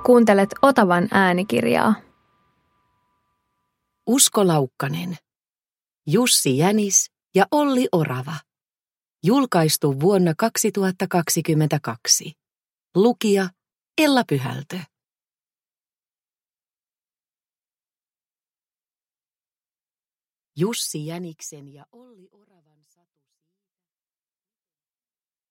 Kuuntelet Otavan äänikirjaa. Usko Laukkanen, Jussi Jänis ja Olli Orava. Julkaistu vuonna 2022. Lukija Ella Pyhältö. Jussi Jäniksen ja Olli Oravan